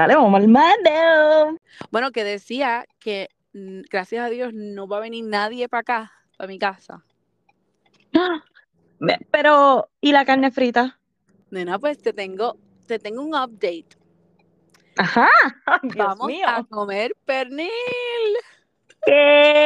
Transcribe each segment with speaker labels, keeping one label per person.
Speaker 1: Dale, vamos al mando.
Speaker 2: Bueno, que decía que gracias a Dios no va a venir nadie para acá, para mi casa.
Speaker 1: Pero, ¿y la carne frita?
Speaker 2: Nena, pues te tengo un update.
Speaker 1: Ajá, ay, Dios
Speaker 2: Vamos
Speaker 1: mío.
Speaker 2: a comer pernil.
Speaker 1: ¿Qué?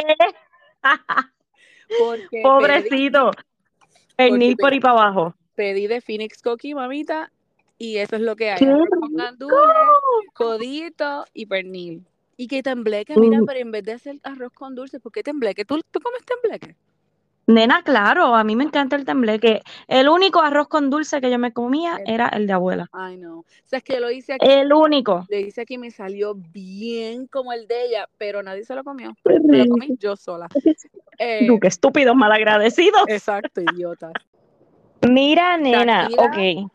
Speaker 2: Porque
Speaker 1: Pobrecito.
Speaker 2: porque
Speaker 1: Pernil por ahí para abajo.
Speaker 2: pedí de Phoenix Cookie, mamita, y eso es lo que hay.
Speaker 1: ¡Qué
Speaker 2: Arroz con
Speaker 1: rico!
Speaker 2: gandules, codito y pernil. Y que tembleque, mira, pero en vez de hacer arroz con dulce, ¿por qué tembleque? ¿Tú comes tembleque?
Speaker 1: Nena, claro, a mí me encanta el tembleque. El único arroz con dulce que yo me comía era el de abuela.
Speaker 2: Ay, no. O sea, es que yo lo hice aquí,
Speaker 1: El único.
Speaker 2: le hice aquí y me salió bien como el de ella, pero nadie se lo comió.
Speaker 1: Qué
Speaker 2: Me lo comí
Speaker 1: rico.
Speaker 2: yo sola.
Speaker 1: Tú, qué estúpidos malagradecidos.
Speaker 2: Exacto, idiotas.
Speaker 1: Mira, nena, ok.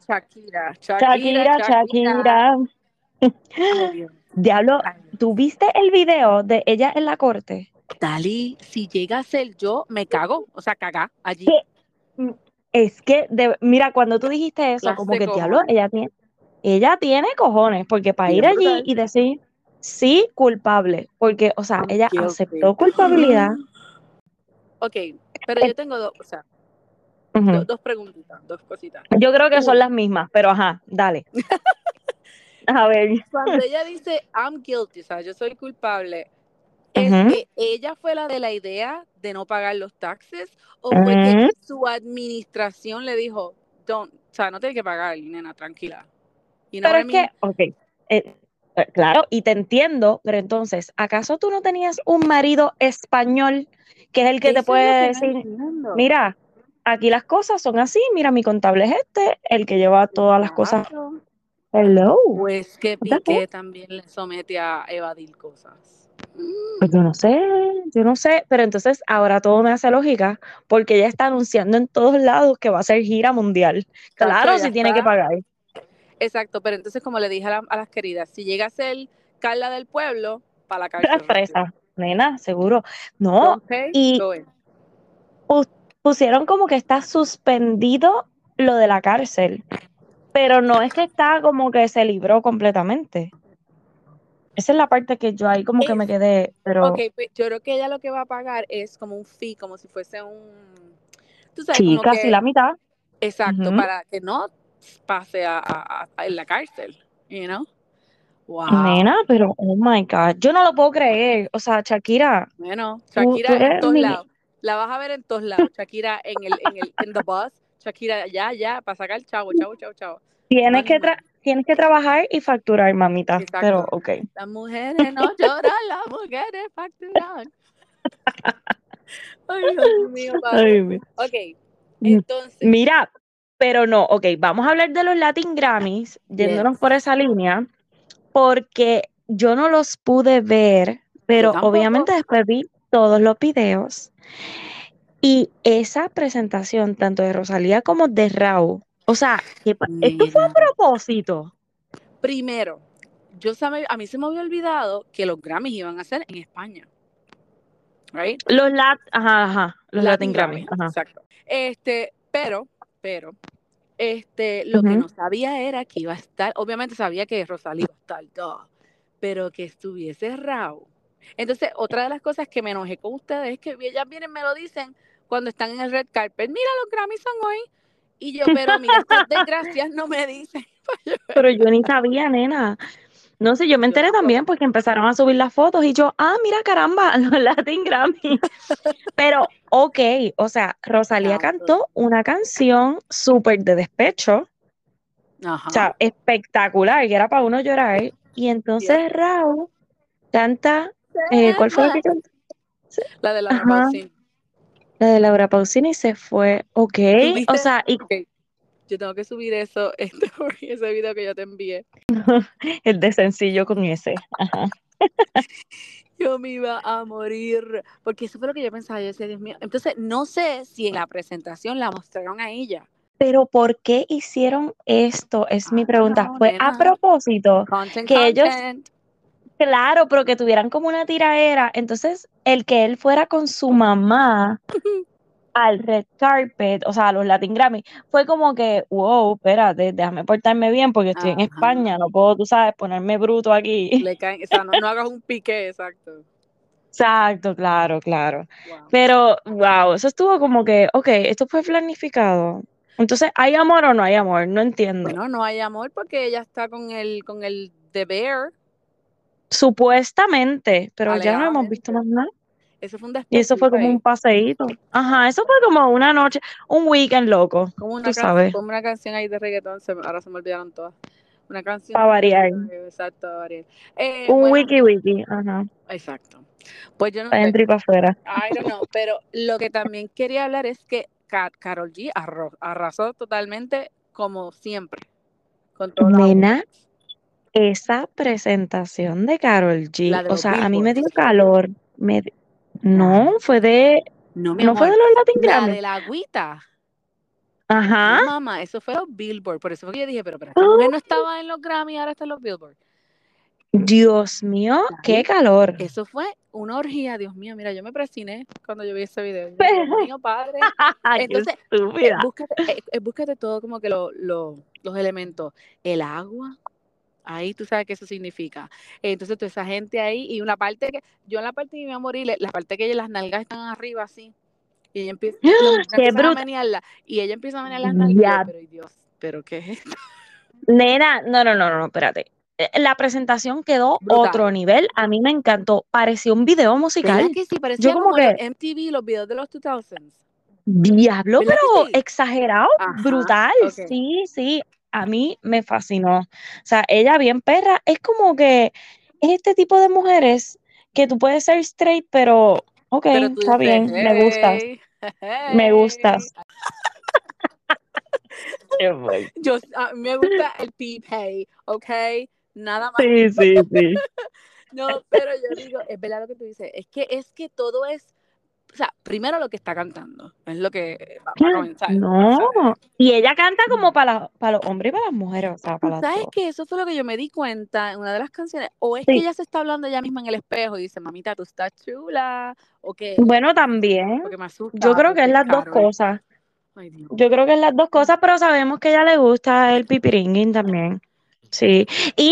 Speaker 2: Shakira.
Speaker 1: Shakira.
Speaker 2: Ay, Dios.
Speaker 1: Diablo,
Speaker 2: Ay, Dios.
Speaker 1: ¿tú viste el video de ella en la corte?
Speaker 2: Dali, si llega a ser yo, me cago. O sea, cagá allí.
Speaker 1: Que mm, es que, mira, cuando tú dijiste eso,
Speaker 2: Clase
Speaker 1: como
Speaker 2: de
Speaker 1: que diablo,
Speaker 2: cojones.
Speaker 1: ella tiene cojones, porque para ir
Speaker 2: Bien
Speaker 1: allí
Speaker 2: brutal.
Speaker 1: y decir sí, culpable, porque, o sea,
Speaker 2: I'm
Speaker 1: ella
Speaker 2: guilty.
Speaker 1: aceptó culpabilidad.
Speaker 2: Ok, pero
Speaker 1: Eh,
Speaker 2: yo tengo
Speaker 1: ujú.
Speaker 2: dos preguntitas, dos cositas.
Speaker 1: Yo creo que son
Speaker 2: Uno,
Speaker 1: las mismas, pero ajá, dale. A ver.
Speaker 2: cuando ella dice I'm guilty, o sea, yo soy culpable, ¿es
Speaker 1: Ujú,
Speaker 2: que ella fue la de la idea de no pagar los taxes o fue que
Speaker 1: ujú.
Speaker 2: su administración le dijo, don't, o sea, no tienes que pagar, nena, tranquila? You know
Speaker 1: Pero
Speaker 2: what I
Speaker 1: es que,
Speaker 2: mean?
Speaker 1: ok, claro, y te entiendo, pero entonces, ¿acaso tú no tenías un marido español que es el que te
Speaker 2: Eso es lo
Speaker 1: puede
Speaker 2: que no
Speaker 1: decir,
Speaker 2: entiendo.
Speaker 1: mira, aquí las cosas son así, mira, mi contable es este, el que lleva todas las cosas?
Speaker 2: Exacto.
Speaker 1: Hello.
Speaker 2: Pues que
Speaker 1: What the fuck?
Speaker 2: Piqué también le somete a evadir cosas.
Speaker 1: Pues yo no sé, pero entonces ahora todo me hace lógica porque ella está anunciando en todos lados que va a hacer gira mundial.
Speaker 2: Chacho,
Speaker 1: Claro,
Speaker 2: ya
Speaker 1: si tiene que
Speaker 2: está.
Speaker 1: pagar.
Speaker 2: Exacto, pero entonces como le dije a las queridas, si llega a ser Carla del pueblo, para la cárcel rápido.
Speaker 1: Fresa, nena, seguro. No,
Speaker 2: Don't pay,
Speaker 1: y
Speaker 2: go in.
Speaker 1: pu- pusieron como que está suspendido lo de la cárcel, pero no es que está como que se libró completamente. Esa es la parte que yo ahí como que me
Speaker 2: Es,
Speaker 1: quedé,
Speaker 2: ok,
Speaker 1: pero
Speaker 2: pues yo creo que ella lo que va a pagar es como un fee, como si fuese tú sabes,
Speaker 1: sí,
Speaker 2: como
Speaker 1: casi
Speaker 2: que,
Speaker 1: la mitad.
Speaker 2: exacto,
Speaker 1: Ujú.
Speaker 2: para que no pase en la cárcel, you know?
Speaker 1: Nena,
Speaker 2: Wow.
Speaker 1: pero oh my God, yo no lo puedo creer. O sea, Shakira,
Speaker 2: Bueno,
Speaker 1: tú
Speaker 2: Shakira en
Speaker 1: eres
Speaker 2: todos
Speaker 1: mi.
Speaker 2: lados. La vas a ver en todos lados. Shakira en the bus. Shakira ya, para sacar chavo. Money, money.
Speaker 1: Tienes que trabajar y facturar, mamita. Pero,
Speaker 2: Exacto.
Speaker 1: ok.
Speaker 2: Las mujeres no lloran, las mujeres facturan. Ay, Dios mío, padre.
Speaker 1: Ay,
Speaker 2: Ok, entonces,
Speaker 1: mira, pero no, ok, vamos a hablar de los Latin Grammys, yéndonos por
Speaker 2: yes.
Speaker 1: esa línea, porque yo no los pude ver,
Speaker 2: Yo
Speaker 1: pero
Speaker 2: tampoco.
Speaker 1: obviamente después vi todos los videos y esa presentación, tanto de Rosalía como de Raúl, o sea, esto fue
Speaker 2: Nena.
Speaker 1: a propósito.
Speaker 2: Primero, a mí se me había olvidado que los Grammys iban a ser en España, right?
Speaker 1: Los
Speaker 2: Latin
Speaker 1: Latin Grammys,
Speaker 2: Grammy,
Speaker 1: ajá.
Speaker 2: exacto. Pero, lo que
Speaker 1: Ujú.
Speaker 2: no sabía era que iba a estar, obviamente sabía que Rosalía iba a estar, duh, pero que estuviese Raúl. Entonces, otra de las cosas que me enojé con ustedes es que ellas vienen y me lo dicen cuando están en el red carpet, mira, los Grammys son hoy. Y yo, pero mira, estas desgracias no me dicen.
Speaker 1: Pero yo ni sabía, nena. No sé, yo me
Speaker 2: Yo
Speaker 1: enteré también
Speaker 2: tampoco.
Speaker 1: porque empezaron a subir las fotos y yo, mira caramba, los Latin Grammy. Pero, ok, o sea, Rosalía
Speaker 2: Canto.
Speaker 1: cantó una canción súper de despecho, o
Speaker 2: Ajá.
Speaker 1: sea, espectacular, que era para uno llorar. Y
Speaker 2: Yep.
Speaker 1: entonces Raúl canta, ¿cuál fue la que cantó?
Speaker 2: La de Laura
Speaker 1: Ajá,
Speaker 2: Pausini.
Speaker 1: la de Laura Pausini y se fue, ok, o
Speaker 2: ¿Tuviste?
Speaker 1: sea, y
Speaker 2: Ok, yo tengo que subir eso, porque ese video que yo te envié.
Speaker 1: el de sencillo con ese, ajá.
Speaker 2: Yo me iba a morir, porque eso fue lo que yo pensaba, yo decía, Dios mío. Entonces, no sé si en la presentación la mostraron a ella.
Speaker 1: Pero ¿por qué hicieron esto? Es mi
Speaker 2: I don't
Speaker 1: pregunta.
Speaker 2: know,
Speaker 1: Fue a
Speaker 2: nena.
Speaker 1: propósito
Speaker 2: Content,
Speaker 1: que ellos,
Speaker 2: content.
Speaker 1: claro, pero que tuvieran como una tiraera. Entonces, el que él fuera con su mamá al red carpet, o sea, a los Latin Grammy, fue como que, wow, espérate, déjame portarme bien porque estoy en
Speaker 2: Ajá.
Speaker 1: España, no puedo, tú sabes, ponerme bruto aquí.
Speaker 2: Le caen, o sea, no hagas un pique, exacto.
Speaker 1: Exacto, claro, claro.
Speaker 2: Wow.
Speaker 1: Pero, wow, eso estuvo como que, ok, esto fue planificado. Entonces, ¿hay amor o no hay amor? No entiendo.
Speaker 2: Bueno, no hay amor porque ella está con el The Bear,
Speaker 1: Supuestamente, pero ya no hemos visto
Speaker 2: alegadamente.
Speaker 1: más nada.
Speaker 2: Eso fue un
Speaker 1: Y eso fue
Speaker 2: despechito
Speaker 1: como un
Speaker 2: ahí.
Speaker 1: paseíto. Ajá, eso fue como una noche, un weekend loco, tú sabes,
Speaker 2: Como una canción ahí de reggaetón, ahora se me olvidaron todas. Una
Speaker 1: para variar.
Speaker 2: cancioncita, exacto, Ariel.
Speaker 1: Un
Speaker 2: Bueno,
Speaker 1: wiki, ajá,
Speaker 2: exacto. Pues yo no
Speaker 1: para
Speaker 2: sé,
Speaker 1: adentro y para afuera.
Speaker 2: I don't know, pero lo que también quería hablar es que Karol G arrasó totalmente como siempre, con todos los
Speaker 1: Nena,
Speaker 2: awards.
Speaker 1: esa presentación de Karol G,
Speaker 2: La de
Speaker 1: o
Speaker 2: los
Speaker 1: sea, a mí me dio
Speaker 2: billboards.
Speaker 1: calor. No,
Speaker 2: Nah, no, mi
Speaker 1: no fue de
Speaker 2: amor,
Speaker 1: los Latin
Speaker 2: la
Speaker 1: Grammy.
Speaker 2: de la agüita.
Speaker 1: Ajá.
Speaker 2: No, mamá, eso fue los Billboard. Por eso fue que yo dije, pero esta mujer no estaba en los Grammy, ahora está en los Billboard.
Speaker 1: Dios mío, qué
Speaker 2: Ahí,
Speaker 1: calor.
Speaker 2: eso fue una orgía, Dios mío. Mira, yo me presiné cuando yo vi ese video. Yo dije, Dios mío, padre.
Speaker 1: Qué
Speaker 2: Entonces,
Speaker 1: estúpida.
Speaker 2: búscate todo como que los elementos. El agua, ahí tú sabes qué eso significa. Entonces, toda esa gente ahí, y una parte que, yo en la parte que me iba a morir, la parte que las nalgas están arriba así, y ella empieza, los muchachos
Speaker 1: Qué
Speaker 2: empiezan a
Speaker 1: bruta.
Speaker 2: menearla, y ella empieza a menear las nalgas, y yo,
Speaker 1: Ya,
Speaker 2: pero ay, Dios, pero ¿qué es esto?
Speaker 1: nena, no, espérate. La presentación quedó otro
Speaker 2: Brutal.
Speaker 1: nivel. A mí me encantó. Pareció un video
Speaker 2: ¿Verdad
Speaker 1: musical.
Speaker 2: que sí?
Speaker 1: Yo
Speaker 2: Parecía
Speaker 1: como
Speaker 2: como los
Speaker 1: que,
Speaker 2: MTV, los videos de los 2000s.
Speaker 1: diablo,
Speaker 2: ¿Verdad que
Speaker 1: pero
Speaker 2: sí?
Speaker 1: exagerado,
Speaker 2: Ajá,
Speaker 1: brutal.
Speaker 2: ok.
Speaker 1: Sí, sí. A mí me fascinó. O sea, ella bien perra. Es como que es este tipo de mujeres que tú puedes ser straight, pero ok,
Speaker 2: Pero tú
Speaker 1: está
Speaker 2: dices,
Speaker 1: bien, me gustas,
Speaker 2: hey,
Speaker 1: me
Speaker 2: hey.
Speaker 1: gustas. Qué fuerte.
Speaker 2: A mí me gusta el peep, hey, ok, nada más.
Speaker 1: Sí, sí, sí.
Speaker 2: No, pero yo digo, es verdad lo que tú dices, es que todo es, o sea, primero lo que está cantando, es lo que va a comenzar. O
Speaker 1: No,
Speaker 2: sea,
Speaker 1: y ella canta como para los hombres y para las mujeres, o sea,
Speaker 2: tú
Speaker 1: para las
Speaker 2: sabes
Speaker 1: dos.
Speaker 2: que eso fue lo que yo me di cuenta en una de las canciones, o es que
Speaker 1: Sí,
Speaker 2: ella se está hablando ella misma en el espejo y dice, mamita, tú estás chula, o qué,
Speaker 1: bueno, también.
Speaker 2: porque me
Speaker 1: Yo
Speaker 2: asusta,
Speaker 1: creo que
Speaker 2: porque
Speaker 1: es
Speaker 2: es
Speaker 1: las dos
Speaker 2: Carol.
Speaker 1: cosas.
Speaker 2: Ay, Dios.
Speaker 1: Yo creo que es las dos cosas, pero sabemos que a ella le gusta el pipiringui también. Sí.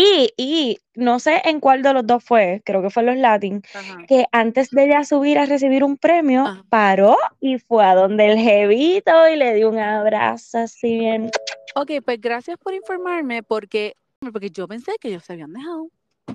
Speaker 1: Y no sé en cuál de los dos fue, creo que fue los Latin,
Speaker 2: Ajá,
Speaker 1: que antes de ella subir a recibir un premio,
Speaker 2: ajá.
Speaker 1: paró y fue a donde el jevito y le dio un abrazo así bien.
Speaker 2: Ok, pues gracias por informarme, porque yo pensé que ellos se habían dejado.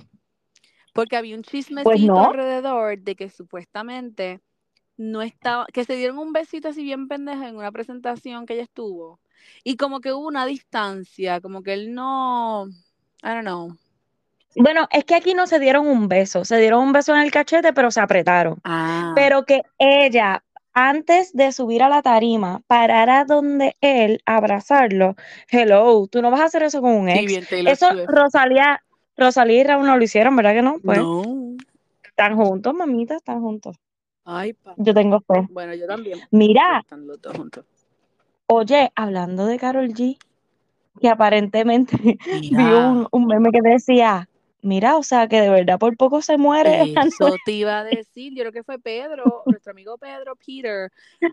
Speaker 2: Porque había un
Speaker 1: Pues
Speaker 2: chismecito
Speaker 1: no,
Speaker 2: alrededor de que supuestamente no estaba, que se dieron un besito así bien pendejo en una presentación que ella estuvo. Y como que hubo una distancia, como que él no, I don't know.
Speaker 1: bueno, es que aquí no se dieron un beso en el cachete, pero se apretaron.
Speaker 2: Ah,
Speaker 1: Pero que ella, antes de subir a la tarima, parara donde él a abrazarlo. Hello, tú no vas a hacer eso con un
Speaker 2: sí,
Speaker 1: ex.
Speaker 2: bien Taylor
Speaker 1: Eso
Speaker 2: Swift.
Speaker 1: Rosalía y Raúl no lo hicieron, ¿verdad que no? Pues
Speaker 2: No.
Speaker 1: están juntos, mamita, están juntos.
Speaker 2: Ay,
Speaker 1: Yo
Speaker 2: papá.
Speaker 1: tengo fe.
Speaker 2: Bueno, yo también.
Speaker 1: Mira,
Speaker 2: Están los dos juntos.
Speaker 1: oye, hablando de Karol G, que aparentemente vi
Speaker 2: Mira,
Speaker 1: un meme que decía, mira, o sea, que de verdad por poco se muere
Speaker 2: eso te iba a decir, yo creo que fue Pedro, nuestro amigo Pedro Peter,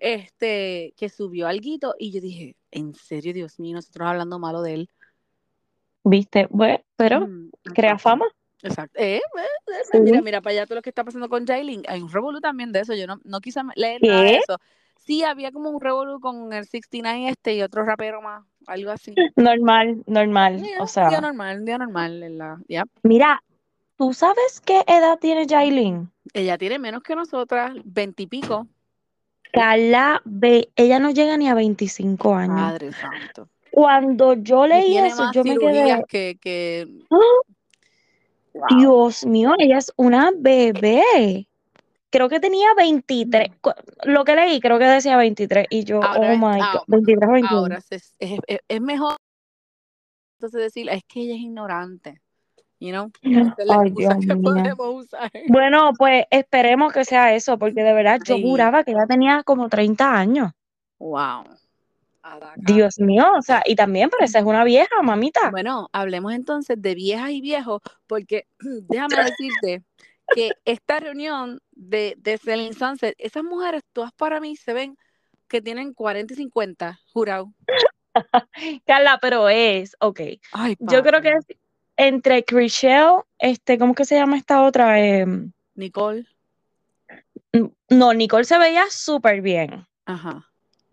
Speaker 2: que subió alguito y yo dije, en serio, Dios mío, nosotros hablando malo de él.
Speaker 1: ¿Viste? Bueno, pero crea
Speaker 2: Exacto.
Speaker 1: fama.
Speaker 2: Exacto. Mira,
Speaker 1: Sí.
Speaker 2: mira para allá todo lo que está pasando con Jailin. Hay un revolú también de eso. Yo no quise leer nada de
Speaker 1: ¿Qué?
Speaker 2: eso. Sí, había como un revolú con el 69 y otro rapero más, algo así.
Speaker 1: Normal, normal. O sea,
Speaker 2: Un día normal en la, ya.
Speaker 1: mira, ¿tú sabes qué edad tiene Jailin?
Speaker 2: Ella tiene menos que nosotras, 20 y pico.
Speaker 1: Ella no llega ni a 25 años.
Speaker 2: Padre santo.
Speaker 1: Cuando yo
Speaker 2: Y
Speaker 1: leí
Speaker 2: tiene
Speaker 1: eso,
Speaker 2: más
Speaker 1: yo me
Speaker 2: cirugías
Speaker 1: quedé,
Speaker 2: que
Speaker 1: ¡ah!
Speaker 2: wow.
Speaker 1: Dios mío, ella es una bebé. Creo que tenía 23. Lo que leí, creo que decía 23. Y yo, oh
Speaker 2: Ahora,
Speaker 1: my God, 23 o 21.
Speaker 2: ahora es mejor entonces decir, es que ella es ignorante. Esa es la
Speaker 1: Ay,
Speaker 2: excusa
Speaker 1: Dios
Speaker 2: que
Speaker 1: mío.
Speaker 2: podemos usar.
Speaker 1: Bueno, pues esperemos que sea eso, porque de verdad yo
Speaker 2: Ay,
Speaker 1: juraba que ella tenía como 30 años.
Speaker 2: wow. Ataca.
Speaker 1: Dios mío, o sea, y también pareces una vieja, mamita.
Speaker 2: Bueno, hablemos entonces de viejas y viejos, porque déjame decirte que esta reunión de Selling Sunset, esas mujeres todas para mí se ven que tienen 40 y 50, jurado.
Speaker 1: Carla, pero ok.
Speaker 2: Ay,
Speaker 1: Yo creo que
Speaker 2: papi.
Speaker 1: es entre Chrishell, ¿cómo que se llama esta otra?
Speaker 2: Nicole.
Speaker 1: No, Nicole se veía súper bien.
Speaker 2: Ajá.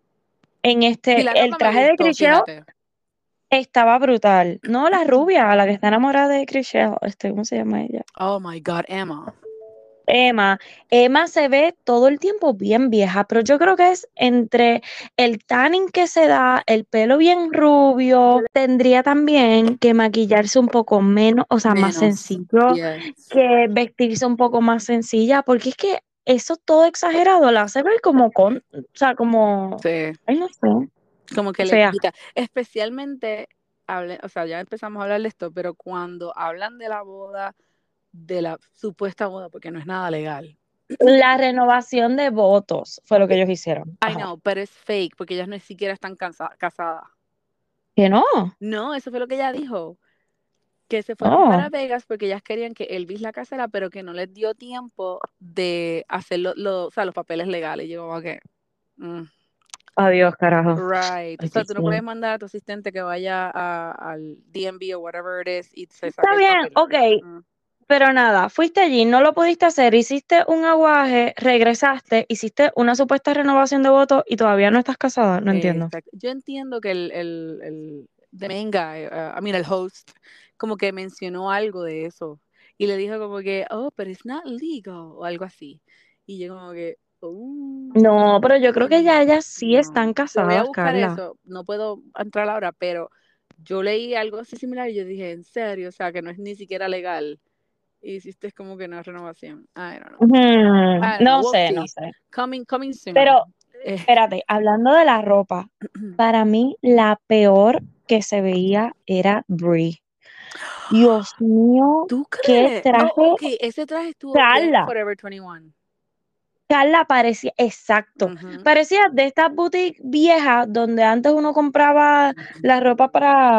Speaker 1: En
Speaker 2: Y la
Speaker 1: el
Speaker 2: ropa me
Speaker 1: traje de
Speaker 2: gustó,
Speaker 1: Chrishell
Speaker 2: fíjate.
Speaker 1: estaba brutal. No, la rubia, la que está enamorada de Chrishell, ¿cómo se llama ella?
Speaker 2: Oh my God, Emma.
Speaker 1: Emma. Emma se ve todo el tiempo bien vieja, pero yo creo que es entre el tanning que se da, el pelo bien rubio, tendría también que maquillarse un poco menos, o sea, más
Speaker 2: Menos.
Speaker 1: sencillo,
Speaker 2: Yes.
Speaker 1: que vestirse un poco más sencilla, porque es que eso todo exagerado la hace ver o sea, como,
Speaker 2: Sí.
Speaker 1: ay, no sé,
Speaker 2: Como que le
Speaker 1: fea.
Speaker 2: quita. Especialmente, o sea, ya empezamos a hablar de esto, pero cuando hablan de la boda, de la supuesta boda, porque no es nada legal.
Speaker 1: La renovación de votos fue lo que ellos hicieron.
Speaker 2: I
Speaker 1: Ajá.
Speaker 2: know, pero es fake, porque ellas ni siquiera están casadas.
Speaker 1: Que no.
Speaker 2: No, eso fue lo que ella dijo. Que se fueron
Speaker 1: Oh,
Speaker 2: para Vegas porque ellas querían que Elvis la casara, pero que no les dio tiempo de hacer o sea, los papeles legales. Y yo como que, mm,
Speaker 1: adiós, carajo.
Speaker 2: right. O
Speaker 1: Ay,
Speaker 2: sea,
Speaker 1: Dios
Speaker 2: tú no
Speaker 1: mío.
Speaker 2: puedes mandar a tu asistente que vaya al DMV o whatever it is y se
Speaker 1: Está
Speaker 2: saque el
Speaker 1: bien,
Speaker 2: papel.
Speaker 1: ok,
Speaker 2: Mm.
Speaker 1: pero nada, fuiste allí, no lo pudiste hacer, hiciste un aguaje, regresaste, hiciste una supuesta renovación de votos y todavía no estás casada, no entiendo.
Speaker 2: Exacto. Yo entiendo que el the main guy, I mean, el host, como que mencionó algo de eso. Y le dijo como que, oh, but it's not legal, o algo así. Y yo como que,
Speaker 1: No, pero yo creo que ya ellas sí
Speaker 2: no.
Speaker 1: están
Speaker 2: Yo voy a
Speaker 1: casadas,
Speaker 2: buscar
Speaker 1: Carla.
Speaker 2: eso, no puedo entrar ahora, pero yo leí algo así similar y yo dije, en serio, o sea, que no es ni siquiera legal. Y hiciste como que una renovación. I don't know. I don't know,
Speaker 1: No
Speaker 2: we'll
Speaker 1: sé, no
Speaker 2: see.
Speaker 1: sé.
Speaker 2: Coming soon.
Speaker 1: Pero
Speaker 2: Eh,
Speaker 1: espérate, hablando de la ropa, para mí la peor que se veía era Brie. Dios mío,
Speaker 2: ¿Tú
Speaker 1: qué
Speaker 2: crees?
Speaker 1: traje,
Speaker 2: Oh, ok, ese traje estuvo bien
Speaker 1: Carla.
Speaker 2: Forever 21.
Speaker 1: Carla parecía, exacto,
Speaker 2: Ujú.
Speaker 1: parecía de estas boutiques viejas donde antes uno compraba la ropa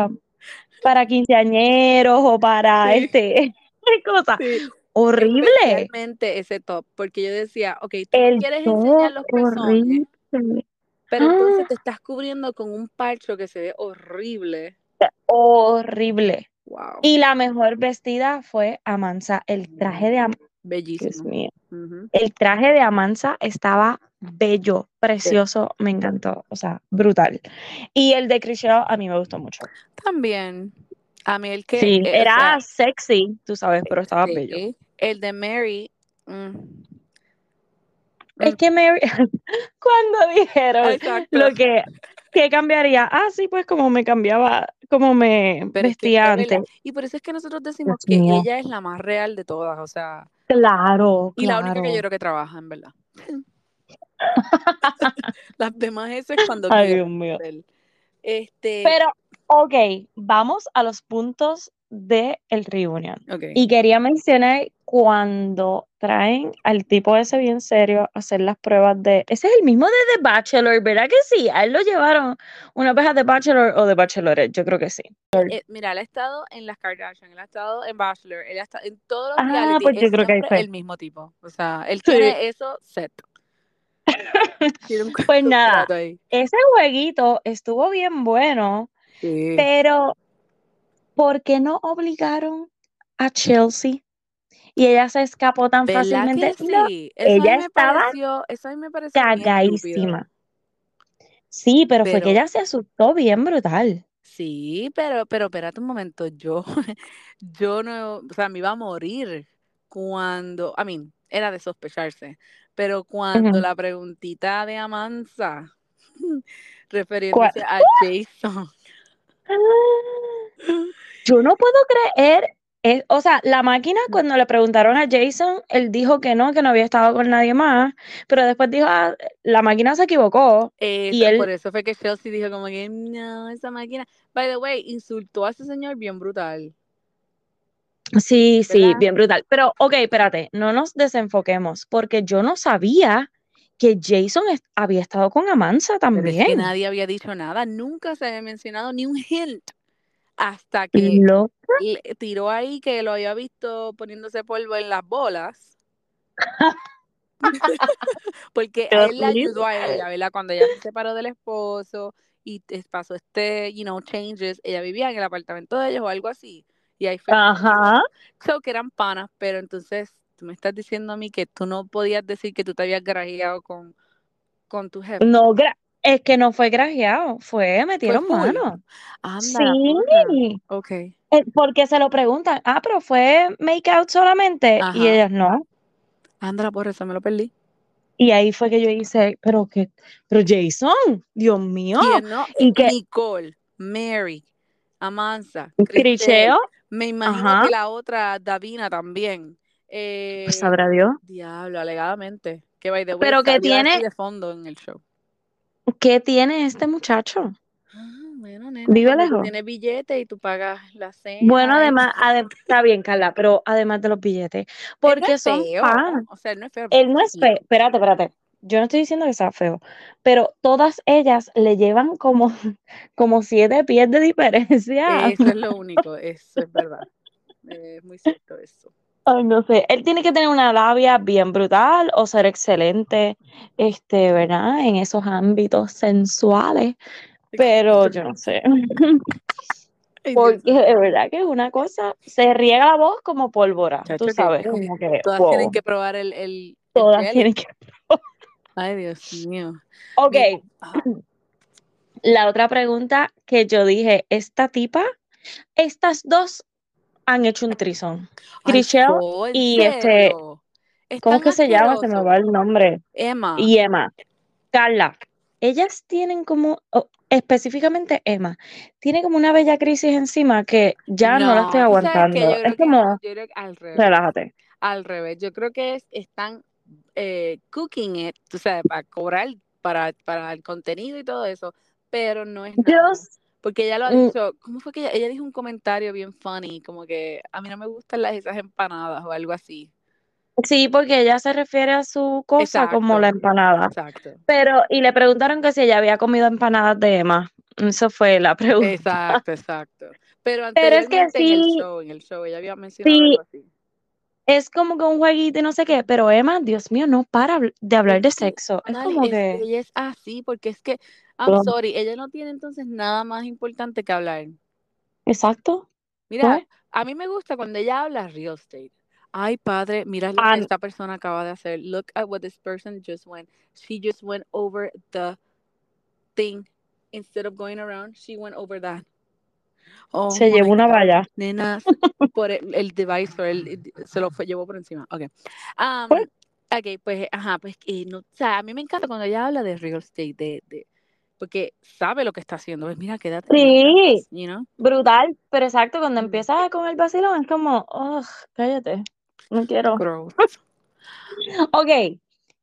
Speaker 1: para quinceañeros o para
Speaker 2: Sí,
Speaker 1: qué cosa,
Speaker 2: sí.
Speaker 1: horrible,
Speaker 2: Especialmente ese top, porque yo decía, ok, tú no
Speaker 1: el
Speaker 2: quieres enseñar
Speaker 1: top
Speaker 2: los pezones,
Speaker 1: horrible,
Speaker 2: pero entonces
Speaker 1: ¡ah!
Speaker 2: te estás cubriendo con un parcho que se ve horrible.
Speaker 1: Horrible.
Speaker 2: Wow,
Speaker 1: Y la mejor vestida fue Amansa, el traje de Dios
Speaker 2: bellísimo.
Speaker 1: mío,
Speaker 2: Ujú.
Speaker 1: el traje de Amansa estaba bello,
Speaker 2: Sí.
Speaker 1: precioso, me encantó, o sea, brutal. Y el de Chriselle a mí me gustó mucho.
Speaker 2: También, a mí el que,
Speaker 1: Sí,
Speaker 2: o sea,
Speaker 1: era sexy, tú sabes, pero estaba bello.
Speaker 2: sí, el de Mary, mm,
Speaker 1: Es
Speaker 2: mm,
Speaker 1: que me, cuando dijeron
Speaker 2: exacto.
Speaker 1: lo que cambiaría, sí, pues como me cambiaba, como me
Speaker 2: Pero es que
Speaker 1: vestía
Speaker 2: fue
Speaker 1: antes.
Speaker 2: verdad. Y por eso es que nosotros decimos
Speaker 1: Dios
Speaker 2: que
Speaker 1: mío.
Speaker 2: ella es la más real de todas, o sea,
Speaker 1: Claro,
Speaker 2: y la única que yo
Speaker 1: claro.
Speaker 2: creo que trabaja, en verdad. Las demás eso es cuando
Speaker 1: Ay,
Speaker 2: quieren
Speaker 1: Dios mío.
Speaker 2: hacer. Este,
Speaker 1: Pero, ok, vamos a los puntos de el reunion.
Speaker 2: ok.
Speaker 1: Y quería mencionar cuando traen al tipo ese bien serio a hacer las pruebas de... Ese es el mismo de The Bachelor, ¿verdad que sí? A él lo llevaron una vez a The Bachelor o The Bachelorette, yo creo que sí.
Speaker 2: Mira, él ha estado en las Kardashian, él ha estado en Bachelor, él ha estado en todos los reality,
Speaker 1: Pues
Speaker 2: es
Speaker 1: yo creo que ahí
Speaker 2: siempre
Speaker 1: fue.
Speaker 2: el mismo tipo. O sea, él
Speaker 1: Sí.
Speaker 2: tiene eso set. Tiene un
Speaker 1: Pues nada,
Speaker 2: contrato ahí.
Speaker 1: ese jueguito estuvo bien bueno,
Speaker 2: Sí.
Speaker 1: pero ¿por qué no obligaron a Chelsea? Y ella se escapó tan
Speaker 2: ¿Verdad
Speaker 1: fácilmente.
Speaker 2: que
Speaker 1: No,
Speaker 2: sí?
Speaker 1: ella estaba
Speaker 2: Eso a mí me pareció bien estúpido.
Speaker 1: cagadísima. Sí, pero fue que
Speaker 2: Pero
Speaker 1: ella se asustó bien brutal.
Speaker 2: sí, pero espérate un momento, yo, yo no, o sea, me iba a morir cuando, era de sospecharse, pero cuando
Speaker 1: Ujú.
Speaker 2: la preguntita de Amanza,
Speaker 1: ¿Cuál?
Speaker 2: refiriéndose a Jason,
Speaker 1: Yo no puedo creer, o sea, la máquina cuando le preguntaron a Jason, él dijo que no había estado con nadie más, pero después dijo, la máquina se equivocó y
Speaker 2: por
Speaker 1: él,
Speaker 2: eso fue que Chelsea dijo como que, no, esa máquina, by the way, insultó a ese señor bien brutal,
Speaker 1: sí, sí,
Speaker 2: ¿verdad?
Speaker 1: bien brutal. Pero, ok, espérate, no nos desenfoquemos, porque yo no sabía que Jason había estado con Amanza
Speaker 2: Pero es que
Speaker 1: también.
Speaker 2: nadie había dicho nada, nunca se había mencionado ni un hint hasta que
Speaker 1: Lo,
Speaker 2: le tiró ahí que lo había visto poniéndose polvo en las bolas. Porque
Speaker 1: Qué
Speaker 2: a él le
Speaker 1: horrible.
Speaker 2: ayudó a ella, ¿verdad? Cuando ella se separó del esposo y pasó changes, ella vivía en el apartamento de ellos o algo así. Y ahí fue que
Speaker 1: Ajá.
Speaker 2: creo que eran panas, pero entonces tú me estás diciendo a mí que tú no podías decir que tú te habías grajeado con tu jefe.
Speaker 1: No, es que no fue grajeado,
Speaker 2: Fue
Speaker 1: metieron
Speaker 2: full.
Speaker 1: mano.
Speaker 2: Anda, la
Speaker 1: Sí,
Speaker 2: porra. Ok.
Speaker 1: porque se lo preguntan, pero fue make out solamente, y
Speaker 2: Ajá.
Speaker 1: ellas no.
Speaker 2: Anda, la porra, eso me lo perdí.
Speaker 1: Y ahí fue que yo hice, pero Jason, Dios mío,
Speaker 2: ¿Quién no?
Speaker 1: y que
Speaker 2: Nicole, Mary, Amanza, Cristel.
Speaker 1: Cricheo,
Speaker 2: Me imagino
Speaker 1: ajá,
Speaker 2: que la otra, Davina, también.
Speaker 1: pues sabrá Dios.
Speaker 2: Diablo, alegadamente. Que by the way
Speaker 1: Pero
Speaker 2: salió así de fondo en el show.
Speaker 1: ¿qué tiene este muchacho?
Speaker 2: Bueno, nena,
Speaker 1: Vive
Speaker 2: cuando tú
Speaker 1: lejos.
Speaker 2: tienes billete y tú pagas la
Speaker 1: Bueno,
Speaker 2: cena.
Speaker 1: además, está bien, Carla, pero además de los billetes,
Speaker 2: Él no es
Speaker 1: porque son
Speaker 2: feo.
Speaker 1: pan.
Speaker 2: O sea, él no es feo, es
Speaker 1: Él no es feo,
Speaker 2: bonito.
Speaker 1: espérate. Yo no estoy diciendo que sea feo, pero todas ellas le llevan como 7 pies de diferencia.
Speaker 2: Eso es lo único, eso es verdad. Es muy cierto eso.
Speaker 1: Ay, no sé. Él tiene que tener una labia bien brutal o ser excelente, ¿verdad? En esos ámbitos sensuales, pero yo no sé.
Speaker 2: Ay, Dios
Speaker 1: Porque de
Speaker 2: mío.
Speaker 1: verdad que es una cosa, se riega la voz como pólvora, tú
Speaker 2: Chacho,
Speaker 1: sabes, como que,
Speaker 2: todas tienen
Speaker 1: wow,
Speaker 2: que probar el
Speaker 1: todas
Speaker 2: jelly.
Speaker 1: tienen que.
Speaker 2: Ay, Dios mío.
Speaker 1: Ok,
Speaker 2: Mira, ajá.
Speaker 1: la otra pregunta que yo dije, esta tipa, estas dos han hecho un threesome.
Speaker 2: Ay,
Speaker 1: Chriselle
Speaker 2: ¿en
Speaker 1: y
Speaker 2: serio? Es
Speaker 1: ¿cómo es
Speaker 2: tan
Speaker 1: que se llama? Se me va
Speaker 2: asqueroso.
Speaker 1: el nombre.
Speaker 2: Emma,
Speaker 1: Y Emma. Carla, ellas tienen específicamente Emma, tiene como una bella crisis encima que ya no la estoy
Speaker 2: no, tú sabes que
Speaker 1: aguantando. Es como,
Speaker 2: yo creo que al revés.
Speaker 1: relájate.
Speaker 2: Al revés, yo creo que están cooking it, tú sabes, para cobrar para el contenido y todo eso, pero no es nada.
Speaker 1: Dios,
Speaker 2: Porque ella lo ha
Speaker 1: mm,
Speaker 2: dicho, ¿cómo fue que ella dijo un comentario bien funny, como que a mí no me gustan esas empanadas o algo así?
Speaker 1: sí, porque ella se refiere a su cosa como la
Speaker 2: Exacto,
Speaker 1: empanada.
Speaker 2: exacto,
Speaker 1: Y le preguntaron que si ella había comido empanadas de Emma. Eso fue la pregunta.
Speaker 2: exacto. Pero
Speaker 1: Pero es que
Speaker 2: anteriormente
Speaker 1: sí,
Speaker 2: en el show, ella había mencionado algo
Speaker 1: sí,
Speaker 2: así.
Speaker 1: es como que un jueguito y no sé qué, pero Emma, Dios mío, no para de
Speaker 2: Es
Speaker 1: hablar de
Speaker 2: que,
Speaker 1: sexo. Es
Speaker 2: dale,
Speaker 1: como que,
Speaker 2: ella es así, porque es que, I'm sorry, ella no tiene entonces nada más importante que hablar.
Speaker 1: exacto,
Speaker 2: Mira,
Speaker 1: pues.
Speaker 2: a mí me gusta cuando ella habla real estate. Ay, padre, mira lo que
Speaker 1: Ah,
Speaker 2: esta persona acaba de hacer. Look at what this person just went. She just went over the thing. Instead of going around, she went over that. Oh
Speaker 1: se llevó
Speaker 2: my
Speaker 1: una
Speaker 2: God.
Speaker 1: valla.
Speaker 2: Nenas, por el device, se lo llevó por encima. Ok.
Speaker 1: Pues,
Speaker 2: Ok, pues, ajá, pues, no, o sea, a mí me encanta cuando ella habla de real estate, porque sabe lo que está haciendo. Pues mira, quédate en la
Speaker 1: sí,
Speaker 2: casa, you know?
Speaker 1: brutal, pero exacto, cuando
Speaker 2: Mm,
Speaker 1: empieza con el vacilón es como, oh, cállate, no quiero.
Speaker 2: gross.
Speaker 1: Ok,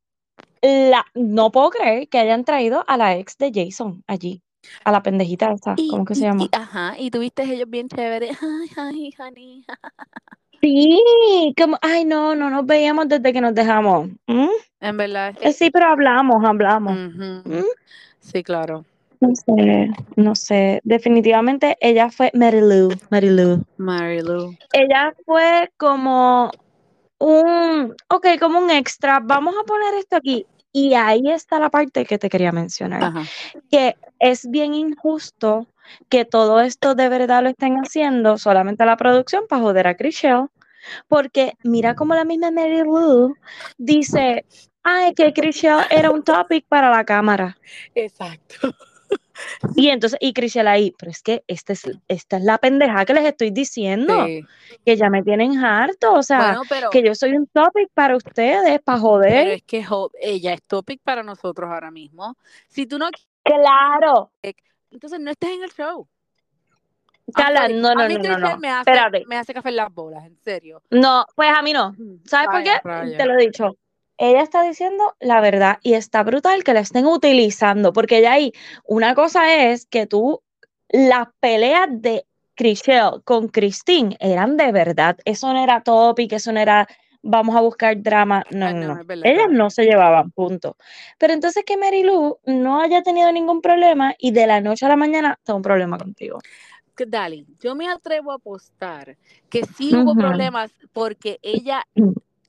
Speaker 1: no puedo creer que hayan traído a la ex de Jason allí, a la pendejita esa, ¿cómo que se llama?
Speaker 2: Ajá, y tuviste ellos bien chéveres. Ay, ay, honey.
Speaker 1: Sí, como, ay, no nos veíamos desde que nos dejamos.
Speaker 2: En verdad es que,
Speaker 1: Sí, pero hablamos.
Speaker 2: ujú,
Speaker 1: ¿Mm?
Speaker 2: sí, claro.
Speaker 1: No sé, definitivamente ella fue Mary Lou.
Speaker 2: Mary Lou.
Speaker 1: Ella fue como como un extra, vamos a poner esto aquí. Y ahí está la parte que te quería mencionar,
Speaker 2: Ajá.
Speaker 1: que es bien injusto que todo esto de verdad lo estén haciendo solamente la producción para joder a Chriselle, porque mira como la misma Mary Lou dice, ay, que Chriselle era un topic para la cámara.
Speaker 2: Exacto.
Speaker 1: Y entonces, y Chriselle ahí, pero es que esta es la pendeja que les estoy diciendo,
Speaker 2: Sí.
Speaker 1: que ya me tienen harto, o sea,
Speaker 2: Bueno,
Speaker 1: que yo soy un topic para ustedes, para joder.
Speaker 2: pero es que ella es topic para nosotros ahora mismo. Si tú no
Speaker 1: Claro.
Speaker 2: quieres, entonces no estés en el show. I'm
Speaker 1: Carla,
Speaker 2: sorry.
Speaker 1: no,
Speaker 2: A
Speaker 1: no,
Speaker 2: mí
Speaker 1: no, no,
Speaker 2: Chriselle
Speaker 1: no. Espérate.
Speaker 2: me hace café en las bolas, en serio.
Speaker 1: No, pues a mí no. ¿Sabes por
Speaker 2: Ay,
Speaker 1: qué?
Speaker 2: a
Speaker 1: Te
Speaker 2: raya.
Speaker 1: lo he dicho. Ella está diciendo la verdad y está brutal que la estén utilizando, porque ya ahí, una cosa es que las peleas de Chriselle con Christine eran de verdad. Eso no era topic, eso no era vamos a buscar drama. No,
Speaker 2: Ah,
Speaker 1: no,
Speaker 2: no,
Speaker 1: no.
Speaker 2: es verdad, es
Speaker 1: Ellas
Speaker 2: verdad.
Speaker 1: no se llevaban, punto. Pero entonces que Mary Lou no haya tenido ningún problema y de la noche a la mañana tengo un problema contigo.
Speaker 2: Dali, yo me atrevo a apostar que sí hubo
Speaker 1: Ujú.
Speaker 2: problemas porque ella,